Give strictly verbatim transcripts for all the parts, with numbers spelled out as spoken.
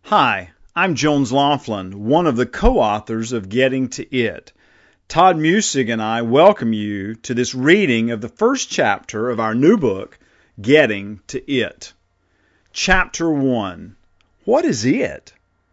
Hi, I'm Jones Laughlin, one of the co-authors of Getting to It. Todd Musig and I welcome you to this reading of the first chapter of our new book, Getting to It. Chapter one. What is it?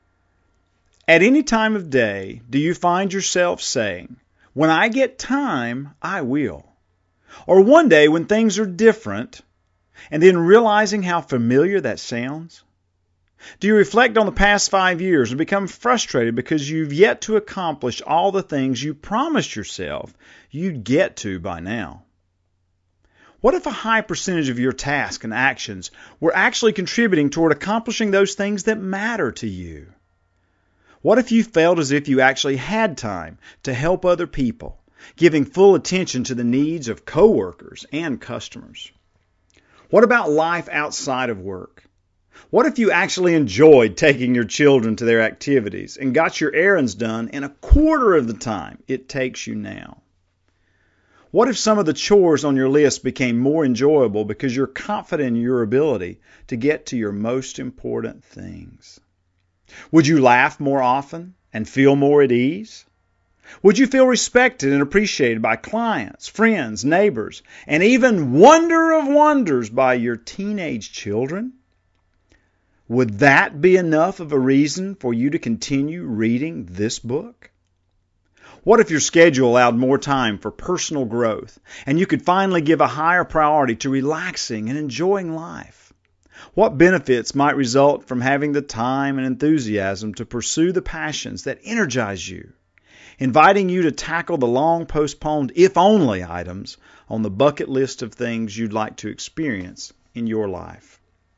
At any time of day, do you find yourself saying, "When I get time, I will"? Or one day when things are different, and then realizing how familiar that sounds? Do you reflect on the past five years and become frustrated because you've yet to accomplish all the things you promised yourself you'd get to by now? What if a high percentage of your tasks and actions were actually contributing toward accomplishing those things that matter to you? What if you felt as if you actually had time to help other people, giving full attention to the needs of coworkers and customers? What about life outside of work? What if you actually enjoyed taking your children to their activities and got your errands done in a quarter of the time it takes you now? What if some of the chores on your list became more enjoyable because you're confident in your ability to get to your most important things? Would you laugh more often and feel more at ease? Would you feel respected and appreciated by clients, friends, neighbors, and even wonder of wonders by your teenage children? Would that be enough of a reason for you to continue reading this book? What if your schedule allowed more time for personal growth and you could finally give a higher priority to relaxing and enjoying life? What benefits might result from having the time and enthusiasm to pursue the passions that energize you, inviting you to tackle the long postponed if-only items on the bucket list of things you'd like to experience in your life?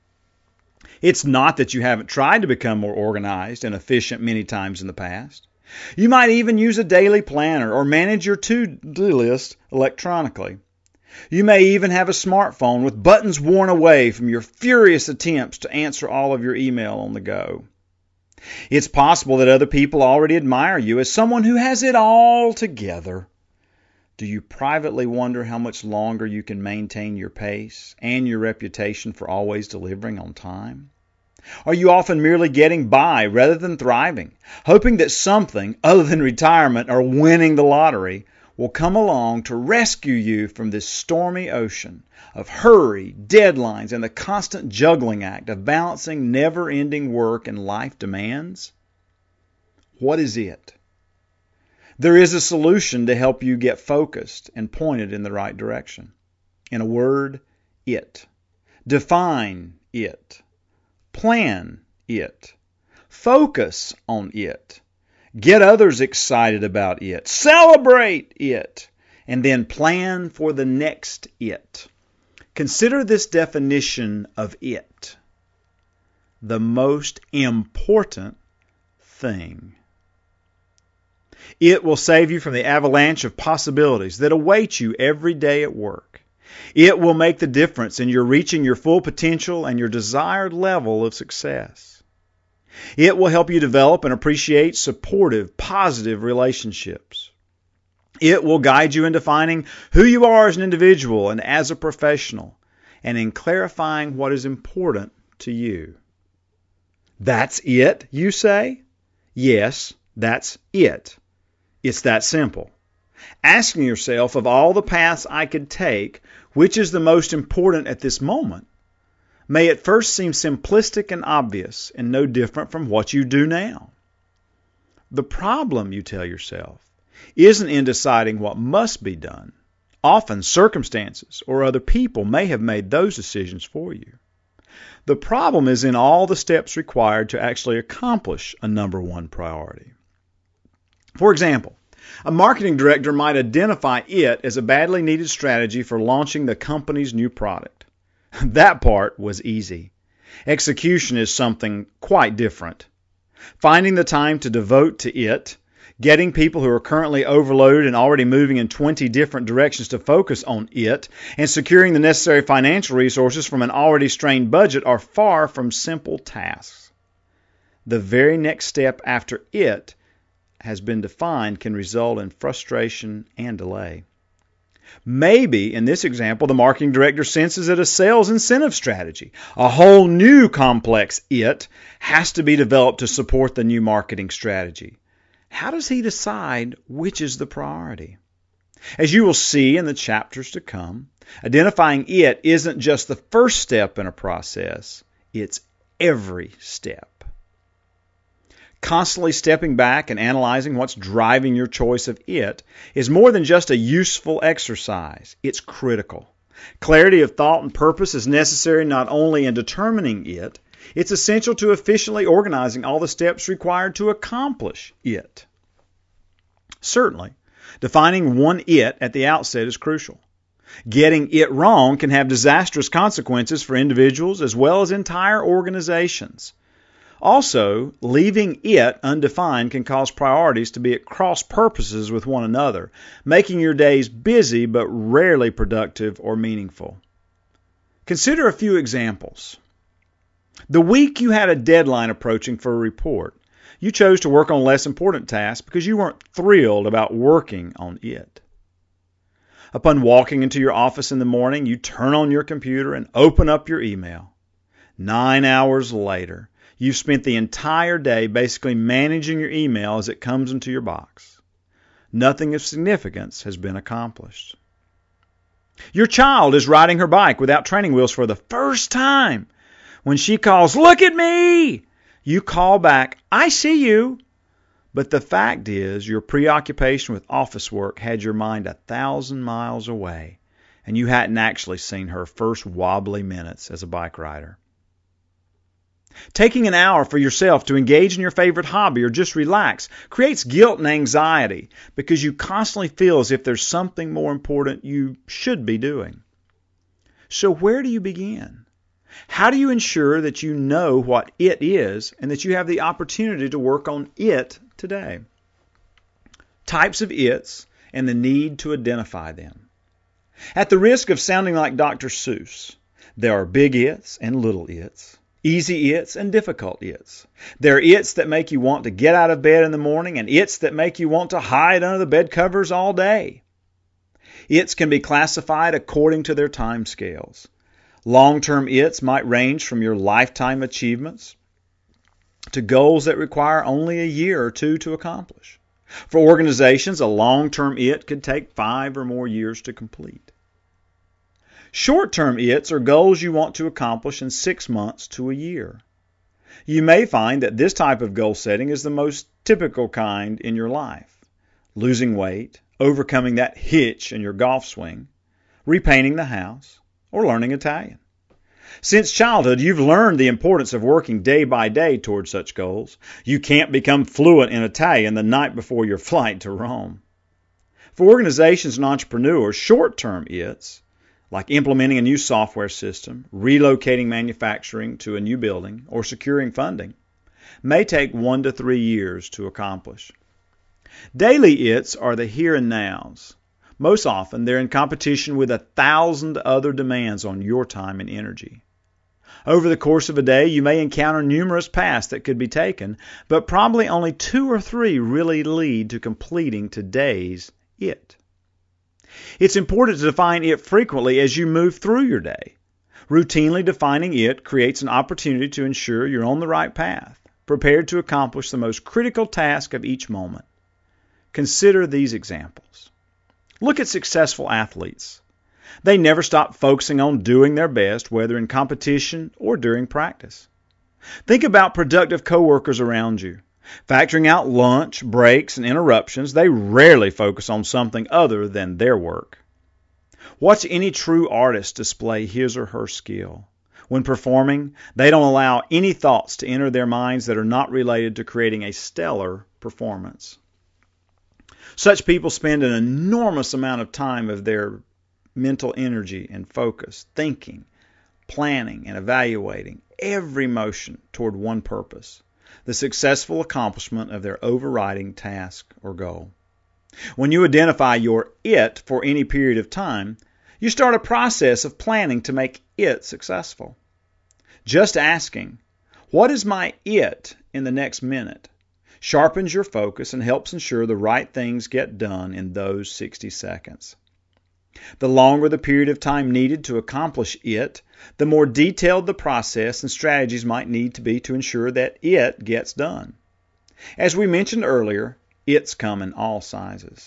It's not that you haven't tried to become more organized and efficient many times in the past. You might even use a daily planner or manage your to-do list electronically. You may even have a smartphone with buttons worn away from your furious attempts to answer all of your email on the go. It's possible that other people already admire you as someone who has it all together. Do you privately wonder how much longer you can maintain your pace and your reputation for always delivering on time? Are you often merely getting by rather than thriving, hoping that something other than retirement or winning the lottery will come along to rescue you from this stormy ocean of hurry, deadlines, and the constant juggling act of balancing never-ending work and life demands? What is it? There is a solution to help you get focused and pointed in the right direction. In a word, it. Define it. Plan it. Focus on it. Get others excited about it. Celebrate it. And then plan for the next it. Consider this definition of it. The most important thing. It will save you from the avalanche of possibilities that await you every day at work. It will make the difference in your reaching your full potential and your desired level of success. It will help you develop and appreciate supportive, positive relationships. It will guide you in defining who you are as an individual and as a professional, and in clarifying what is important to you. That's it, you say? Yes, that's it. It's that simple. Asking yourself, of all the paths I could take, which is the most important at this moment, may at first seem simplistic and obvious and no different from what you do now. The problem, you tell yourself, isn't in deciding what must be done. Often circumstances or other people may have made those decisions for you. The problem is in all the steps required to actually accomplish a number one priority. For example, a marketing director might identify it as a badly needed strategy for launching the company's new product. That part was easy. Execution is something quite different. Finding the time to devote to it, getting people who are currently overloaded and already moving in twenty different directions to focus on it, and securing the necessary financial resources from an already strained budget are far from simple tasks. The very next step after it has been defined can result in frustration and delay. Maybe, in this example, the marketing director senses that a sales incentive strategy, a whole new complex it, has to be developed to support the new marketing strategy. How does he decide which is the priority? As you will see in the chapters to come, identifying it isn't just the first step in a process, it's every step. Constantly stepping back and analyzing what's driving your choice of it is more than just a useful exercise. It's critical. Clarity of thought and purpose is necessary not only in determining it, it's essential to efficiently organizing all the steps required to accomplish it. Certainly, defining one it at the outset is crucial. Getting it wrong can have disastrous consequences for individuals as well as entire organizations. Also, leaving it undefined can cause priorities to be at cross purposes with one another, making your days busy but rarely productive or meaningful. Consider a few examples. The week you had a deadline approaching for a report, you chose to work on less important tasks because you weren't thrilled about working on it. Upon walking into your office in the morning, you turn on your computer and open up your email. Nine hours later, you've spent the entire day basically managing your email as it comes into your box. Nothing of significance has been accomplished. Your child is riding her bike without training wheels for the first time. When she calls, "Look at me!" you call back, "I see you." But the fact is, your preoccupation with office work had your mind a thousand miles away, and you hadn't actually seen her first wobbly minutes as a bike rider. Taking an hour for yourself to engage in your favorite hobby or just relax creates guilt and anxiety because you constantly feel as if there's something more important you should be doing. So where do you begin? How do you ensure that you know what it is and that you have the opportunity to work on it today? Types of its and the need to identify them. At the risk of sounding like Doctor Seuss, there are big its and little its. Easy its and difficult its. There are its that make you want to get out of bed in the morning and its that make you want to hide under the bed covers all day. Its can be classified according to their time scales. Long-term its might range from your lifetime achievements to goals that require only a year or two to accomplish. For organizations, a long-term it could take five or more years to complete. Short-term its are goals you want to accomplish in six months to a year. You may find that this type of goal setting is the most typical kind in your life. Losing weight, overcoming that hitch in your golf swing, repainting the house, or learning Italian. Since childhood, you've learned the importance of working day by day toward such goals. You can't become fluent in Italian the night before your flight to Rome. For organizations and entrepreneurs, short-term its, like implementing a new software system, relocating manufacturing to a new building, or securing funding, may take one to three years to accomplish. Daily its are the here and nows. Most often, they're in competition with a thousand other demands on your time and energy. Over the course of a day, you may encounter numerous paths that could be taken, but probably only two or three really lead to completing today's it. It's important to define it frequently as you move through your day. Routinely defining it creates an opportunity to ensure you're on the right path, prepared to accomplish the most critical task of each moment. Consider these examples. Look at successful athletes. They never stop focusing on doing their best, whether in competition or during practice. Think about productive coworkers around you. Factoring out lunch, breaks, and interruptions, they rarely focus on something other than their work. Watch any true artist display his or her skill. When performing, they don't allow any thoughts to enter their minds that are not related to creating a stellar performance. Such people spend an enormous amount of time of their mental energy and focus, thinking, planning, and evaluating every motion toward one purpose, the successful accomplishment of their overriding task or goal. When you identify your it for any period of time, you start a process of planning to make it successful. Just asking, "What is my it in the next minute?" sharpens your focus and helps ensure the right things get done in those sixty seconds. The longer the period of time needed to accomplish it, the more detailed the process and strategies might need to be to ensure that it gets done. As we mentioned earlier, it's come in all sizes.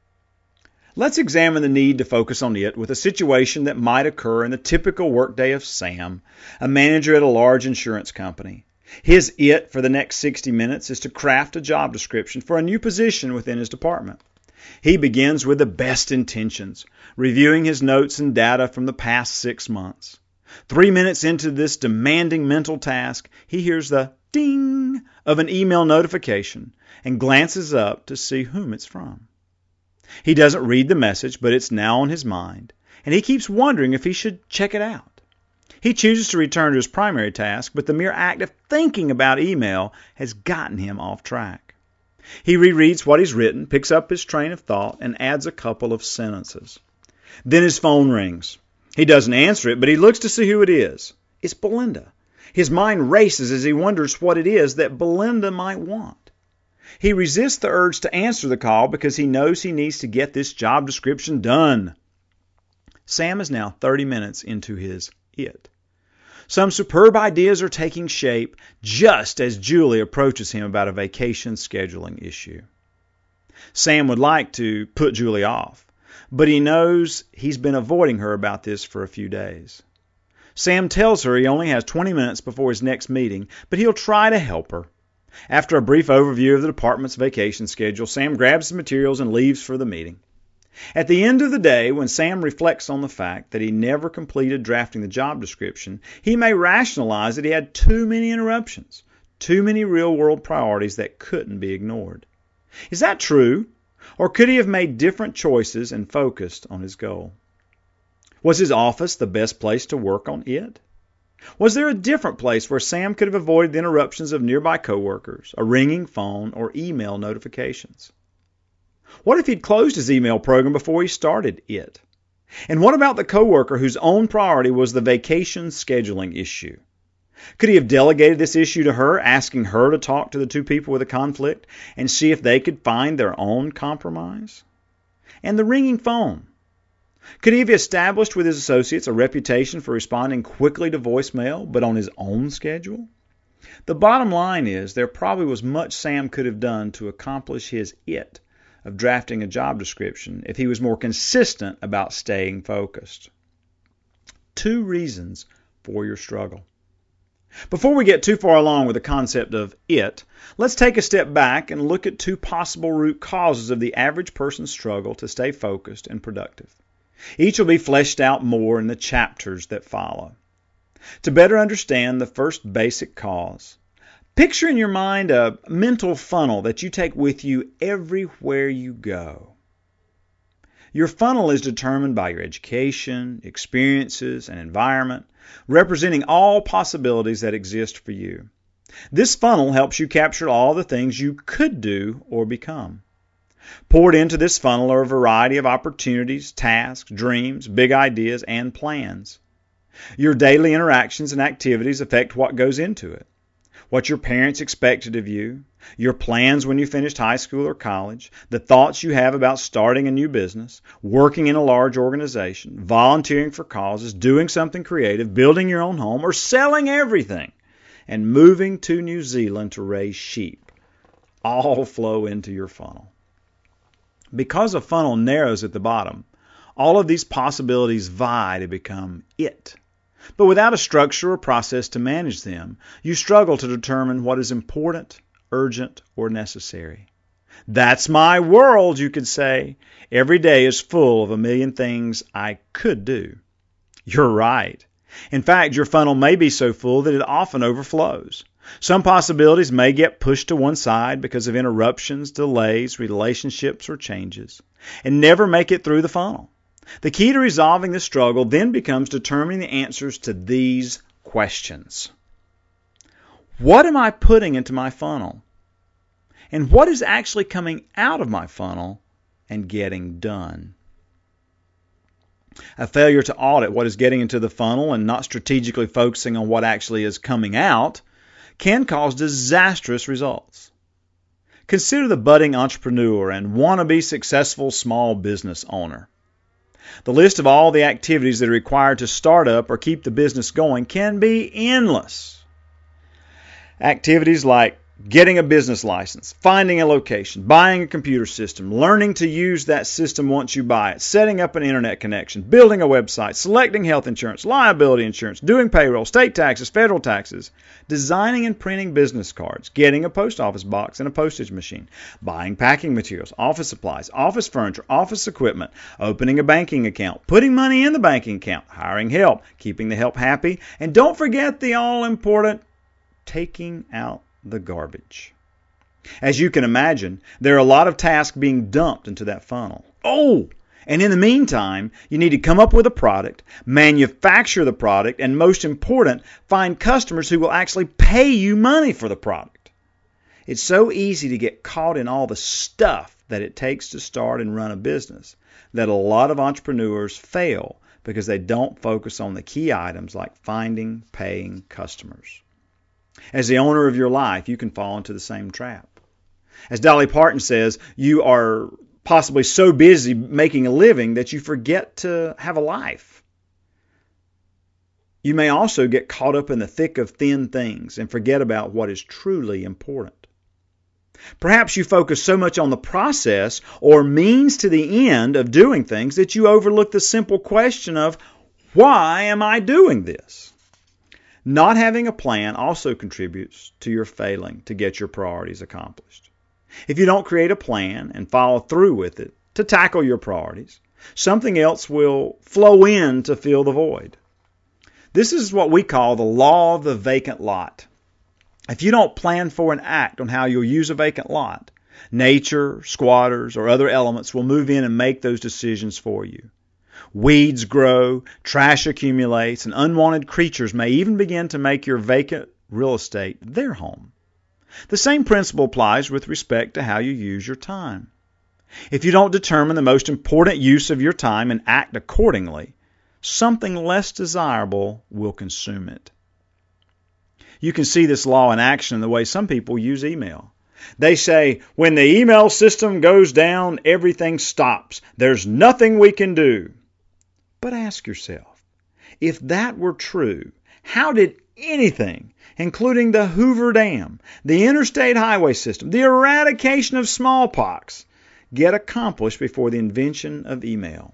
Let's examine the need to focus on it with a situation that might occur in the typical workday of Sam, a manager at a large insurance company. His it for the next sixty minutes is to craft a job description for a new position within his department. He begins with the best intentions, reviewing his notes and data from the past six months. Three minutes into this demanding mental task, he hears the ding of an email notification and glances up to see whom it's from. He doesn't read the message, but it's now on his mind, and he keeps wondering if he should check it out. He chooses to return to his primary task, but the mere act of thinking about email has gotten him off track. He rereads what he's written, picks up his train of thought, and adds a couple of sentences. Then his phone rings. He doesn't answer it, but he looks to see who it is. It's Belinda. His mind races as he wonders what it is that Belinda might want. He resists the urge to answer the call because he knows he needs to get this job description done. Sam is now thirty minutes into his it. Some superb ideas are taking shape just as Julie approaches him about a vacation scheduling issue. Sam would like to put Julie off, but he knows he's been avoiding her about this for a few days. Sam tells her he only has twenty minutes before his next meeting, but he'll try to help her. After a brief overview of the department's vacation schedule, Sam grabs the materials and leaves for the meeting. At the end of the day, when Sam reflects on the fact that he never completed drafting the job description, he may rationalize that he had too many interruptions, too many real-world priorities that couldn't be ignored. Is that true? Or could he have made different choices and focused on his goal? Was his office the best place to work on it? Was there a different place where Sam could have avoided the interruptions of nearby coworkers, a ringing phone, or email notifications? What if he'd closed his email program before he started it? And what about the coworker whose own priority was the vacation scheduling issue? Could he have delegated this issue to her, asking her to talk to the two people with a conflict and see if they could find their own compromise? And the ringing phone. Could he have established with his associates a reputation for responding quickly to voicemail, but on his own schedule? The bottom line is there probably was much Sam could have done to accomplish his it of drafting a job description if he was more consistent about staying focused. Two reasons for your struggle. Before we get too far along with the concept of it, let's take a step back and look at two possible root causes of the average person's struggle to stay focused and productive. Each will be fleshed out more in the chapters that follow. To better understand the first basic cause, picture in your mind a mental funnel that you take with you everywhere you go. Your funnel is determined by your education, experiences, and environment, representing all possibilities that exist for you. This funnel helps you capture all the things you could do or become. Poured into this funnel are a variety of opportunities, tasks, dreams, big ideas, and plans. Your daily interactions and activities affect what goes into it. What your parents expected of you, your plans when you finished high school or college, the thoughts you have about starting a new business, working in a large organization, volunteering for causes, doing something creative, building your own home, or selling everything, and moving to New Zealand to raise sheep, all flow into your funnel. Because a funnel narrows at the bottom, all of these possibilities vie to become it. But without a structure or process to manage them, you struggle to determine what is important, urgent, or necessary. That's my world, you could say. Every day is full of a million things I could do. You're right. In fact, your funnel may be so full that it often overflows. Some possibilities may get pushed to one side because of interruptions, delays, relationships, or changes, and never make it through the funnel. The key to resolving this struggle then becomes determining the answers to these questions. What am I putting into my funnel? And what is actually coming out of my funnel and getting done? A failure to audit what is getting into the funnel and not strategically focusing on what actually is coming out can cause disastrous results. Consider the budding entrepreneur and wannabe successful small business owner. The list of all the activities that are required to start up or keep the business going can be endless. Activities like getting a business license, finding a location, buying a computer system, learning to use that system once you buy it, setting up an internet connection, building a website, selecting health insurance, liability insurance, doing payroll, state taxes, federal taxes, designing and printing business cards, getting a post office box and a postage machine, buying packing materials, office supplies, office furniture, office equipment, opening a banking account, putting money in the banking account, hiring help, keeping the help happy, and don't forget the all-important taking out the garbage. As you can imagine, there are a lot of tasks being dumped into that funnel. Oh, and in the meantime, you need to come up with a product, manufacture the product, and most important, find customers who will actually pay you money for the product. It's so easy to get caught in all the stuff that it takes to start and run a business that a lot of entrepreneurs fail because they don't focus on the key items like finding, paying customers. As the owner of your life, you can fall into the same trap. As Dolly Parton says, you are possibly so busy making a living that you forget to have a life. You may also get caught up in the thick of thin things and forget about what is truly important. Perhaps you focus so much on the process or means to the end of doing things that you overlook the simple question of, why am I doing this? Not having a plan also contributes to your failing to get your priorities accomplished. If you don't create a plan and follow through with it to tackle your priorities, something else will flow in to fill the void. This is what we call the law of the vacant lot. If you don't plan for and act on how you'll use a vacant lot, nature, squatters, or other elements will move in and make those decisions for you. Weeds grow, trash accumulates, and unwanted creatures may even begin to make your vacant real estate their home. The same principle applies with respect to how you use your time. If you don't determine the most important use of your time and act accordingly, something less desirable will consume it. You can see this law in action in the way some people use email. They say, when the email system goes down, everything stops. There's nothing we can do. But ask yourself, if that were true, how did anything, including the Hoover Dam, the interstate highway system, the eradication of smallpox, get accomplished before the invention of email?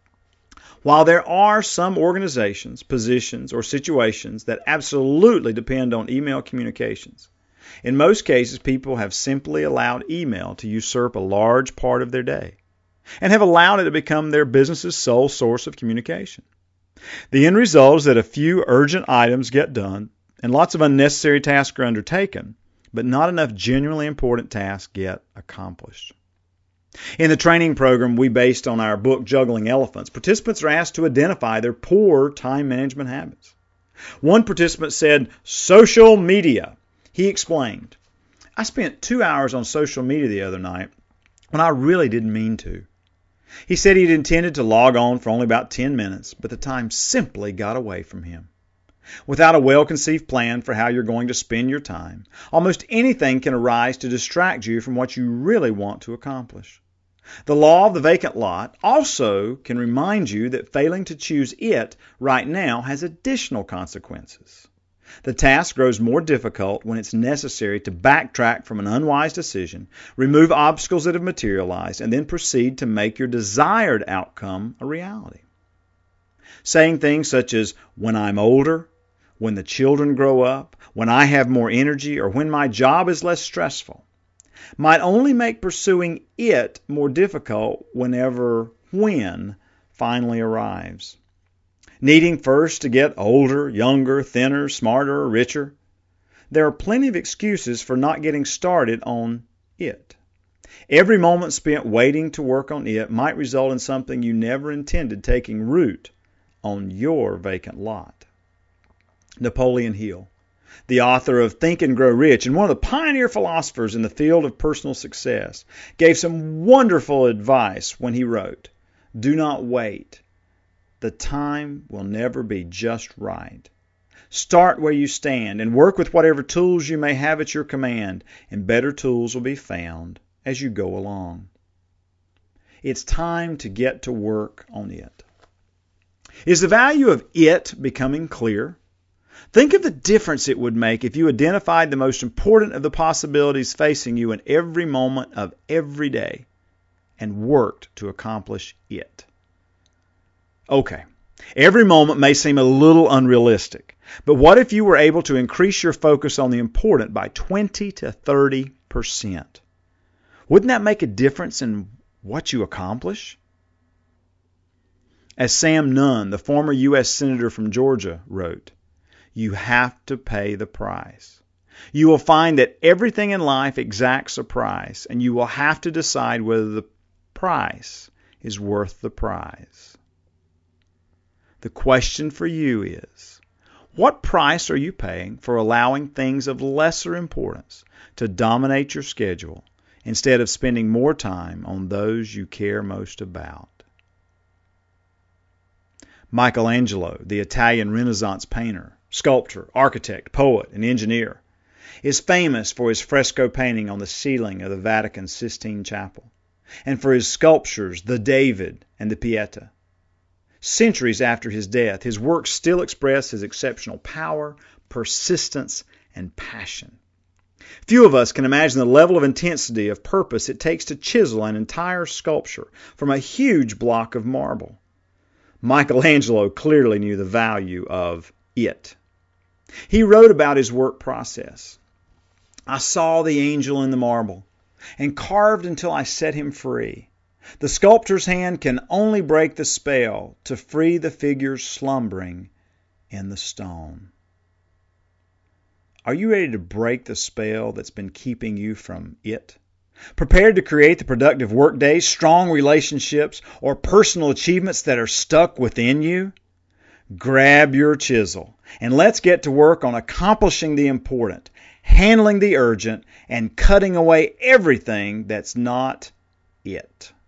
While there are some organizations, positions, or situations that absolutely depend on email communications, in most cases people have simply allowed email to usurp a large part of their day and have allowed it to become their business's sole source of communication. The end result is that a few urgent items get done and lots of unnecessary tasks are undertaken, but not enough genuinely important tasks get accomplished. In the training program we based on our book Juggling Elephants, participants are asked to identify their poor time management habits. One participant said, social media. He explained, I spent two hours on social media the other night when I really didn't mean to. He said he'd intended to log on for only about ten minutes, but the time simply got away from him. Without a well-conceived plan for how you're going to spend your time, almost anything can arise to distract you from what you really want to accomplish. The law of the vacant lot also can remind you that failing to choose it right now has additional consequences. The task grows more difficult when it's necessary to backtrack from an unwise decision, remove obstacles that have materialized, and then proceed to make your desired outcome a reality. Saying things such as, when I'm older, when the children grow up, when I have more energy, or when my job is less stressful, might only make pursuing it more difficult whenever when finally arrives. Needing first to get older, younger, thinner, smarter, or richer. There are plenty of excuses for not getting started on it. Every moment spent waiting to work on it might result in something you never intended taking root on your vacant lot. Napoleon Hill, the author of Think and Grow Rich and one of the pioneer philosophers in the field of personal success, gave some wonderful advice when he wrote, do not wait. The time will never be just right. Start where you stand and work with whatever tools you may have at your command, and better tools will be found as you go along. It's time to get to work on it. Is the value of it becoming clear? Think of the difference it would make if you identified the most important of the possibilities facing you in every moment of every day and worked to accomplish it. Okay, every moment may seem a little unrealistic, but what if you were able to increase your focus on the important by twenty to thirty percent? Wouldn't that make a difference in what you accomplish? As Sam Nunn, the former U S Senator from Georgia, wrote, "You have to pay the price. You will find that everything in life exacts a price, and you will have to decide whether the price is worth the prize." The question for you is, what price are you paying for allowing things of lesser importance to dominate your schedule instead of spending more time on those you care most about? Michelangelo, the Italian Renaissance painter, sculptor, architect, poet, and engineer, is famous for his fresco painting on the ceiling of the Vatican Sistine Chapel, and for his sculptures, the David and the Pietà. Centuries after his death, his works still express his exceptional power, persistence, and passion. Few of us can imagine the level of intensity of purpose it takes to chisel an entire sculpture from a huge block of marble. Michelangelo clearly knew the value of it. He wrote about his work process. "I saw the angel in the marble and carved until I set him free. The sculptor's hand can only break the spell to free the figures slumbering in the stone." Are you ready to break the spell that's been keeping you from it? Prepared to create the productive workdays, strong relationships, or personal achievements that are stuck within you? Grab your chisel and let's get to work on accomplishing the important, handling the urgent, and cutting away everything that's not it.